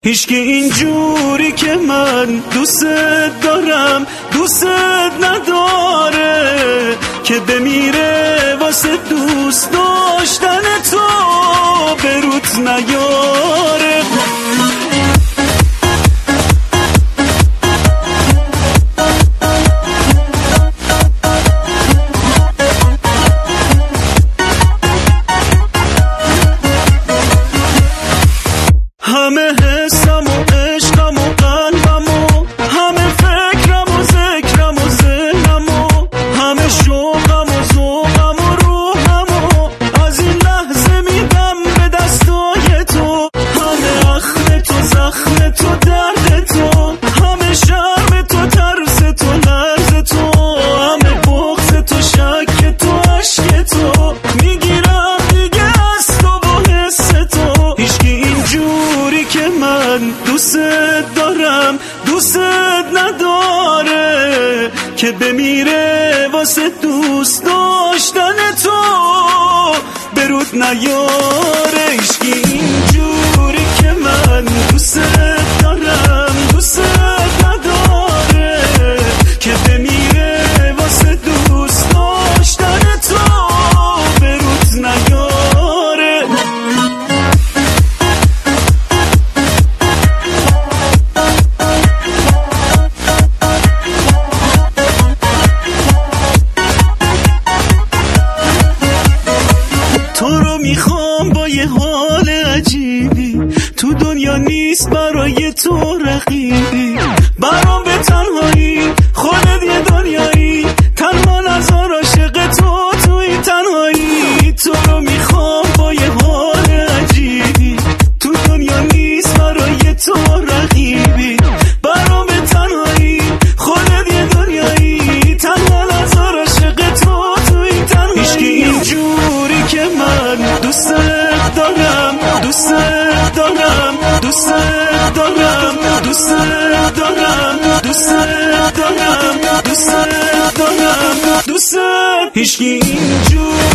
هیچکی اینجوری که من دوست دارم دوست نداره که بمیره واسه دوست داشتن تو به روت نیاره. همه حسم و عشقم و قلبم و همه فکرم و ذکرم و ذهنم و همه شوقم و ذوقم و روحم و از این لحظه میدم به دستای تو. همه اخم تو زخم تو درد تو، همه شرم تو ترس تو لرز تو، همه بغض تو شک تو عشق تو، میگیرم دیگه از تو و حس تو. هیچکی اینجوری که من دوست دارم دوست نداره که بمیره واسه دوست داشتن تو به رود نیاره. هیچکی اینجوری که من دوست دارم دوست نداره که بمیره واسه دوست داشتن تو به رود نیاره. تو رو میخوام با یه حال عجیبی، تو دنیا نیست برای تو رقیبی، برام به تنهایی خودت یه دنیایی، تنها نذار عاشق تو توی تنهایی. تو رو میخوام با یه حال عجیبی، تو دنیا نیست برای تو رقیبی، برام به تنهایی خودت یه دنیایی، تنها نذار عاشق تو توی تنهایی. هیچکی اینجوری که من دوست دارم دوست دارم دوست دارم دوست دارم دوست دارم دوست دارم دوست. هیچکی اینجوری